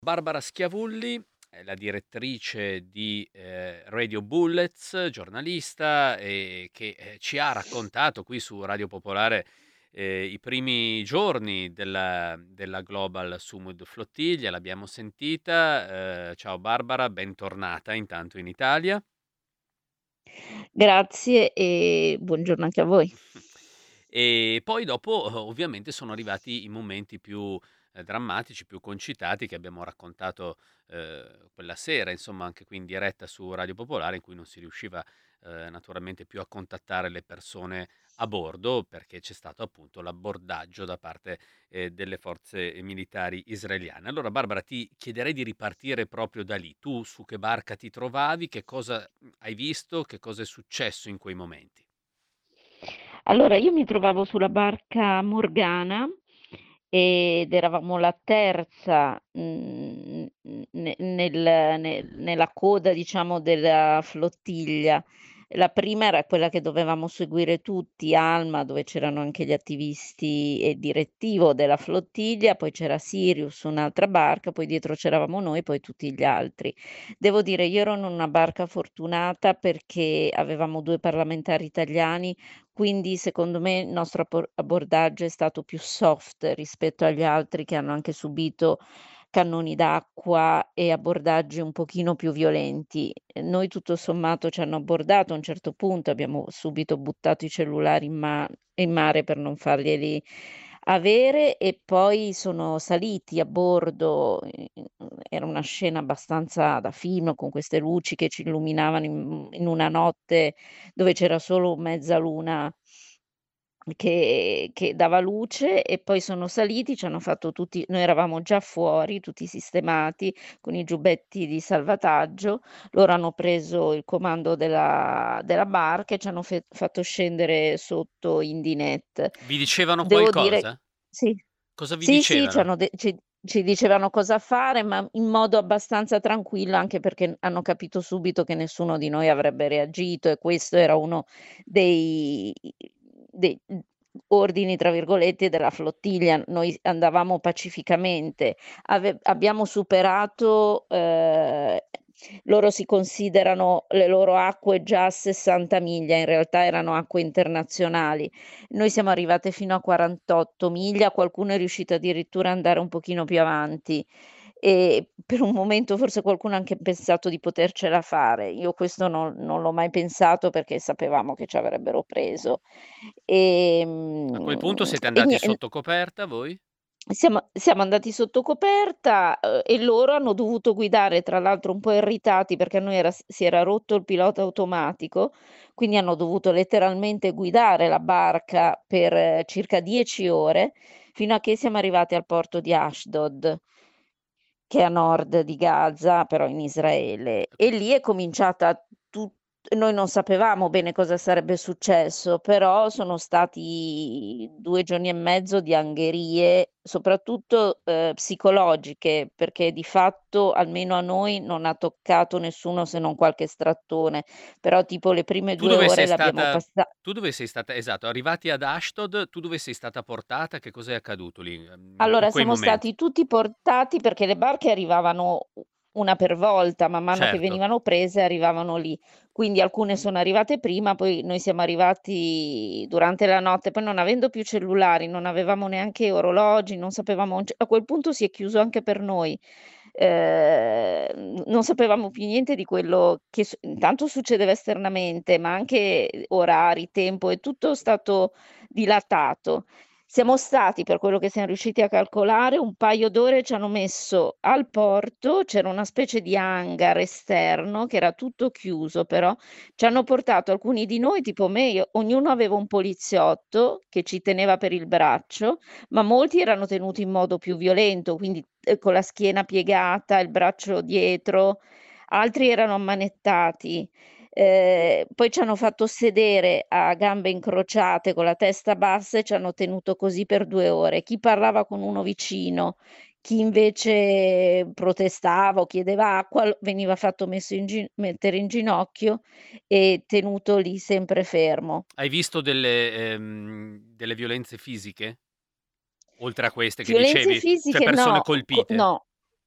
Barbara Schiavulli è la direttrice di Radio Bullets, giornalista, che ci ha raccontato qui su Radio Popolare i primi giorni della Global Summit Flottiglia. L'abbiamo sentita. Ciao Barbara, bentornata intanto in Italia. Grazie e buongiorno anche a voi. E poi dopo, ovviamente sono arrivati i momenti più, drammatici, più concitati che abbiamo raccontato, quella sera, insomma anche qui in diretta su Radio Popolare, in cui non si riusciva, naturalmente più a contattare le persone a bordo, perché c'è stato appunto l'abbordaggio da parte, delle forze militari israeliane. Allora Barbara, ti chiederei di ripartire proprio da lì. Tu su che barca ti trovavi? Che cosa, hai visto? Che cosa è successo in quei momenti? Allora, io mi trovavo sulla barca Morgana ed eravamo la terza, nella coda diciamo della flottiglia. La prima era quella che dovevamo seguire tutti, Alma, dove c'erano anche gli attivisti e il direttivo della flottiglia, poi c'era Sirius, un'altra barca, poi dietro c'eravamo noi, poi tutti gli altri. Devo dire, io ero in una barca fortunata perché avevamo 2 parlamentari italiani, quindi secondo me il nostro abbordaggio è stato più soft rispetto agli altri che hanno anche subito cannoni d'acqua e abbordaggi un pochino più violenti. Noi tutto sommato ci hanno abbordato a un certo punto, abbiamo subito buttato i cellulari in mare per non farglieli avere e poi sono saliti a bordo, era una scena abbastanza da film con queste luci che ci illuminavano in una notte dove c'era solo mezzaluna che dava luce e poi sono saliti, ci hanno fatto tutti noi eravamo già fuori, tutti sistemati, con i giubbetti di salvataggio, loro hanno preso il comando della barca e ci hanno fatto scendere sotto in dinette. Vi dicevano Devo dire qualcosa? sì. Cosa vi Sì, sì, dicevano? ci dicevano cosa fare, ma in modo abbastanza tranquillo, anche perché hanno capito subito che nessuno di noi avrebbe reagito e questo era uno dei "ordini" tra virgolette della flottiglia. Noi andavamo pacificamente, abbiamo superato, loro si considerano le loro acque già a 60 miglia, in realtà erano acque internazionali. Noi siamo arrivate fino a 48 miglia, qualcuno è riuscito addirittura ad andare un pochino più avanti e per un momento forse qualcuno ha anche pensato di potercela fare. Io questo non l'ho mai pensato perché sapevamo che ci avrebbero preso. A quel punto siete E andati nie sotto coperta voi? siamo andati sotto coperta, e loro hanno dovuto guidare, tra l'altro un po' irritati perché a noi si era rotto il pilota automatico, quindi hanno dovuto letteralmente guidare la barca per circa 10 ore, fino a che siamo arrivati al porto di Ashdod, che è a nord di Gaza, però in Israele. E lì è cominciata tu noi non sapevamo bene cosa sarebbe successo, però sono stati 2 giorni e mezzo di angherie, soprattutto, psicologiche, perché di fatto, almeno a noi, non ha toccato nessuno se non qualche strattone, però tipo le prime Tu 2 dove ore sei l'abbiamo stata passa tu dove sei stata esatto, arrivati ad Ashdod, tu dove sei stata portata? Che cosa è accaduto lì, in Allora, quei siamo momenti? stati tutti portati perché le barche arrivavano una per volta, man mano che Certo. venivano prese arrivavano lì. Quindi alcune sono arrivate prima, poi noi siamo arrivati durante la notte, poi non avendo più cellulari, non avevamo neanche orologi, non sapevamo a quel punto si è chiuso anche per noi. Non sapevamo più niente di quello che intanto succedeva esternamente, ma anche orari, tempo, è tutto stato dilatato. Siamo stati, per quello che siam riusciti a calcolare, un paio d'ore ci hanno messo al porto, c'era una specie di hangar esterno che era tutto chiuso però, ci hanno portato alcuni di noi, tipo me, ognuno aveva un poliziotto che ci teneva per il braccio, ma molti erano tenuti in modo più violento, quindi, con la schiena piegata, il braccio dietro, altri erano ammanettati. Poi ci hanno fatto sedere a gambe incrociate con la testa bassa e ci hanno tenuto così per 2 ore. Chi parlava con uno vicino, chi invece protestava o chiedeva acqua veniva fatto messo mettere in ginocchio e tenuto lì sempre fermo. Hai visto delle violenze fisiche? Oltre a queste che Violenze dicevi? Cioè fisiche persone no, colpite? no.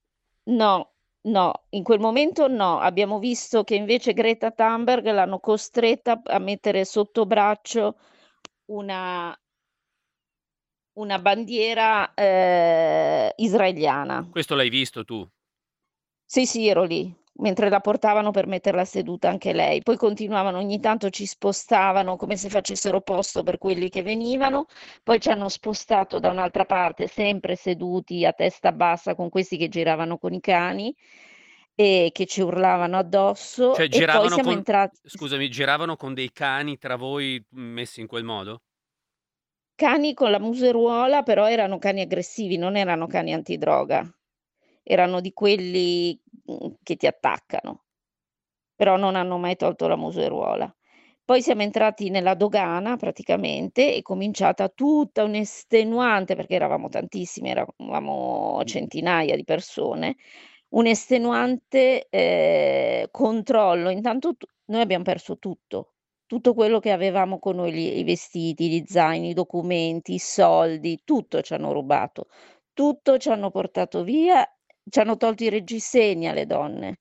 No, no, in quel momento no. Abbiamo visto che invece Greta Thunberg l'hanno costretta a mettere sotto braccio una una bandiera, israeliana. Questo l'hai visto tu? Sì, sì, ero lì, mentre la portavano per metterla seduta anche lei. Poi continuavano, ogni tanto ci spostavano come se facessero posto per quelli che venivano, poi ci hanno spostato da un'altra parte, sempre seduti a testa bassa con questi che giravano con i cani e che ci urlavano addosso Cioè e poi giravano siamo con entrati. scusami, giravano con dei cani tra voi, messi in quel modo? Cani con la museruola, però erano cani aggressivi, non erano cani antidroga. Erano di quelli, che ti attaccano, però non hanno mai tolto la museruola. Poi siamo entrati nella dogana praticamente, è cominciata tutta un'estenuante perché eravamo tantissimi, eravamo centinaia di persone, un estenuante, controllo. Intanto noi abbiam perso tutto, tutto quello che avevamo con noi, i vestiti, gli zaini, i documenti, i soldi, tutto ci hanno rubato, tutto ci hanno portato via, ci hanno tolto i reggiseni alle donne.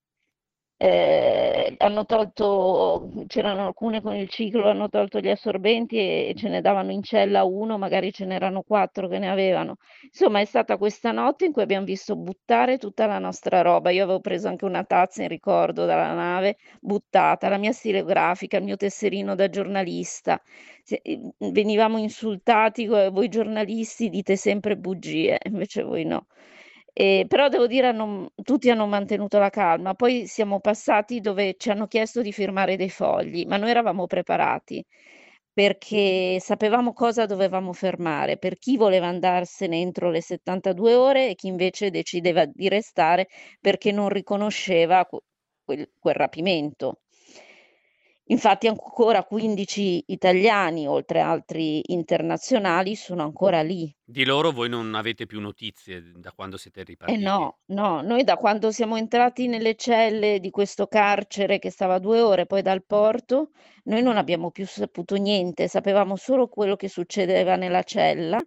Hanno tolto c'erano alcune con il ciclo, hanno tolto gli assorbenti e ce ne davano in cella 1, magari ce n'erano 4 che ne avevano. Insomma, è stata questa notte in cui abbiam visto buttare tutta la nostra roba. Io avevo preso anche una tazza in ricordo dalla nave, buttata, la mia stilografica, il mio tesserino da giornalista. Venivamo insultati: Voi giornalisti dite sempre bugie", invece voi no. Però devo dire tutti hanno mantenuto la calma. Poi siamo passati dove ci hanno chiesto di firmare dei fogli, ma noi eravamo preparati, perché sapevamo cosa dovevamo firmare, per chi voleva andarsene entro le 72 ore e chi invece decideva di restare perché non riconosceva quel rapimento. Infatti ancora 15 italiani, oltre a altri internazionali, sono ancora lì. Di loro voi non avete più notizie da quando siete Eh ripartiti? no, no, noi da quando siamo entrati nelle celle di questo carcere che stava a 2 ore poi dal porto, noi non abbiamo più saputo niente, sapevamo solo quello che succedeva nella cella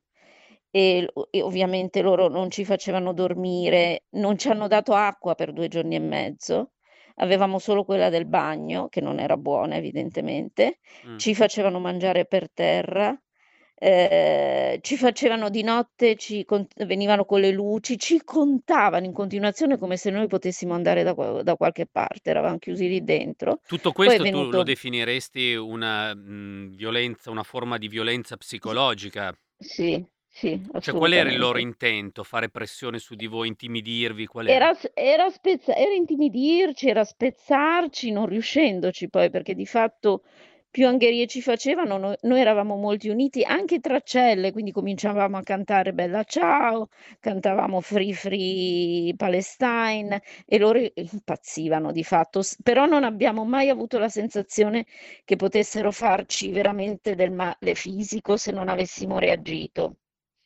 e ovviamente loro non ci facevano dormire, non ci hanno dato acqua per 2 giorni e mezzo, avevamo solo quella del bagno, che non era buona evidentemente, Mh. ci facevano mangiare per terra. Ci facevano di notte, ci venivano con le luci, ci contavano in continuazione come se noi potessimo andare da qualche parte, eravam chiusi lì dentro. Tutto Poi è questo tu lo venuto definiresti una, violenza una forma di violenza s psicologica? sì, sì, Cioè qual era il loro assolutamente. intento? Fare pressione su di voi, intimidirvi, qual era? Era intimidirci, era spezzarci, non riuscendoci poi, perché di fatto più angherie ci facevano, noi eravamo molti uniti anche tra celle, quindi cominciavamo a cantare Bella ciao, cantavamo Free Free Palestine e loro impazzivano di fatto, però non abbiamo mai avuto la sensazione che potessero farci veramente del male fisico se non avessimo reagito.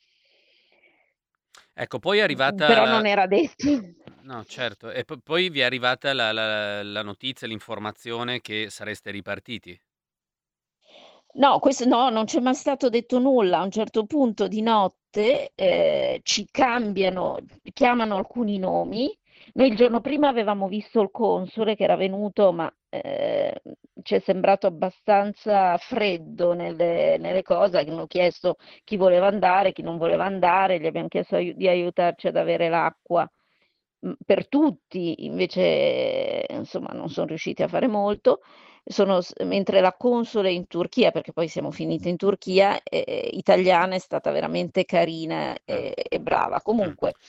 Ecco, poi è arrivata Però la non era detto. no certo, e poi vi è arrivata la notizia, l'informazione che sareste ripartiti? No, questo no, non c'è mai stato detto nulla. A un certo punto di notte, ci cambiano chiamano alcuni nomi. Noi il giorno prima avevamo visto il console che era venuto, ma, ci è sembrato abbastanza freddo nelle cose, abbiamo chiesto chi voleva andare, chi non voleva andare, gli abbiam chiesto di aiutarci ad avere l'acqua, per tutti, invece, insomma, non son riusciti a fare molto. Mentre la console in Turchia, perché poi siamo finite in Turchia, italiana, è stata veramente carina Ah, e brava. mh. Comunque,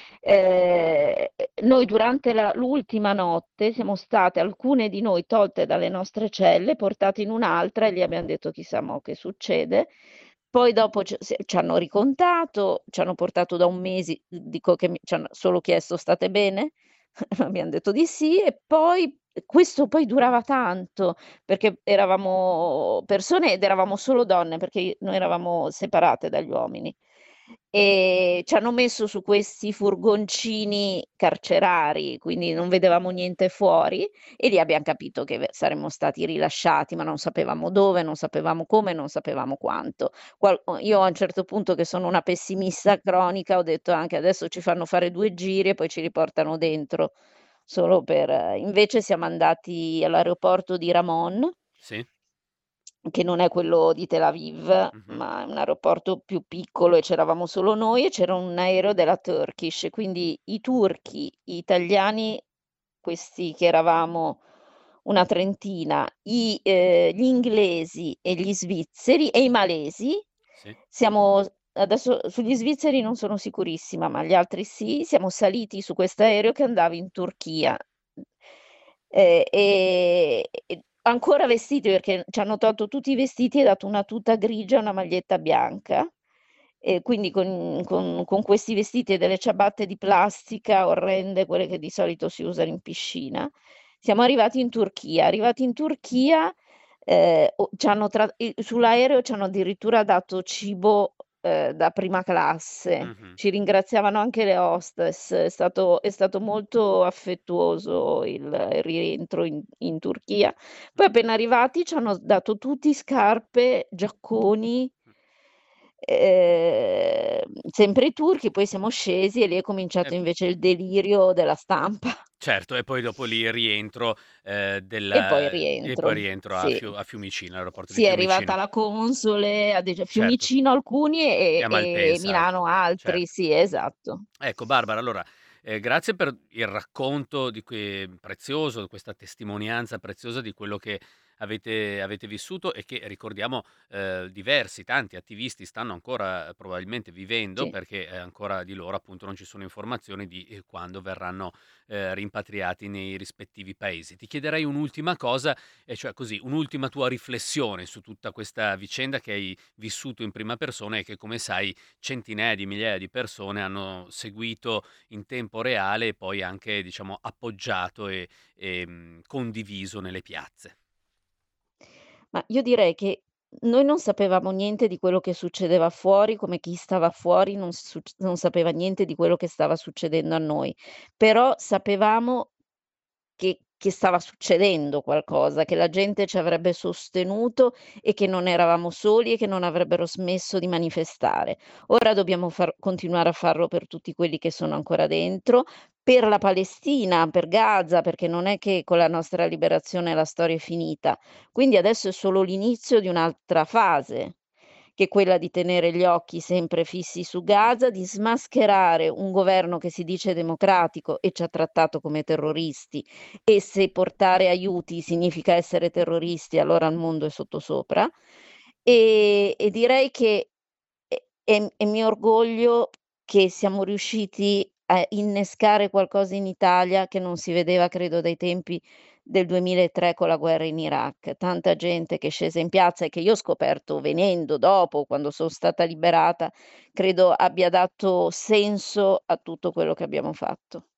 noi durante l'ultima notte siamo state alcune di noi tolte dalle nostre celle, portate in un'altra e lì abbiam detto: "Chissà mo' che succede". Poi dopo ci hanno ricontato, ci hanno portato da un mesi dico che ci hanno solo chiesto: "State bene?" Abbiam detto di sì e poi questo poi durava tanto, perché eravamo persone ed eravamo solo donne, perché noi eravamo separate dagli uomini. Ci hanno messo su questi furgoncini carcerari, quindi non vedevamo niente fuori e lì abbiam capito che saremmo stati rilasciati, ma non sapevamo dove, non sapevamo come, non sapevamo quanto. Io a un certo punto, che sono una pessimista cronica, ho detto anche: "Adesso ci fanno fare 2 giri e poi ci riportano dentro", solo per invece siamo andati all'aeroporto di Ramon, Sì. che non è quello di Tel Aviv, Mh-mh. ma è un aeroporto più piccolo e c'eravamo solo noi e c'era un aereo della Turkish, quindi i turchi, gli italiani, questi che eravamo una trentina, gli inglesi e gli svizzeri e i malesi, Sì. siamo adesso sugli svizzeri non sono sicurissima, ma gli altri sì, siamo saliti su quest'aereo che andava in Turchia. Ancora vestiti, perché ci hanno tolto tutti i vestiti e dato una tuta grigia e una maglietta bianca, e quindi con questi vestiti e delle ciabatte di plastica orrende, quelle che di solito si usano in piscina. Siamo arrivati in Turchia. Arrivati in Turchia, o c'hanno sull'aereo c'hanno addirittura dato cibo, da prima classe. Mh-mh. Ci ringraziavano anche le hostess, è stato molto affettuoso il rientro in Turchia. Poi appena arrivati c'hanno dato tutti scarpe, giacconi, sempre i turchi, poi siamo scesi e lì è E cominciato invece il delirio della stampa. certo, e poi dopo lì il rientro, E poi il e poi rientro, rientro sì. A Fiumicino, all'aeroporto di Sì, è arrivata Fiumicino. la console, Certo, Fiumicino alcuni e a e Malpensa altri. Milano altri, Certo. sì, esatto. Ecco Barbara, allora, grazie per il racconto di prezioso, questa testimonianza preziosa di quello che avete vissuto e che ricordiamo, diversi, tanti attivisti stanno ancora probabilmente vivendo, Sì. perché, ancora di loro appunto non ci sono informazioni di, quando verranno, rimpatriati nei rispettivi paesi. Ti chiederei un'ultima cosa, e cioè così, un'ultima tua riflessione su tutta questa vicenda che hai vissuto in prima persona e che, come sai, centinaia di migliaia di persone hanno seguito in tempo reale e poi anche, diciamo, appoggiato e condiviso nelle piazze. Ma io direi che noi non sapevamo niente di quello che succedeva fuori, come chi stava fuori non sapeva niente di quello che stava succedendo a noi, però sapevamo che stava succedendo qualcosa, che la gente ci avrebbe sostenuto e che non eravamo soli e che non avrebbero smesso di manifestare. Ora dobbiamo continuare a farlo per tutti quelli che sono ancora dentro, per la Palestina, per Gaza, perché non è che con la nostra liberazione la storia è finita. Quindi adesso è solo l'inizio di un'altra fase, che è quella di tenere gli occhi sempre fissi su Gaza, di smascherare un governo che si dice democratico e ci ha trattato come terroristi, e se portare aiuti significa essere terroristi, allora il mondo è sottosopra. E direi che è mio orgoglio che siamo riusciti a innescare qualcosa in Italia che non si vedeva credo dai tempi del 2003 con la guerra in Iraq. Tanta gente che è scesa in piazza e che io ho scoperto venendo dopo, quando son stata liberata, credo abbia dato senso a tutto quello che abbiamo fatto.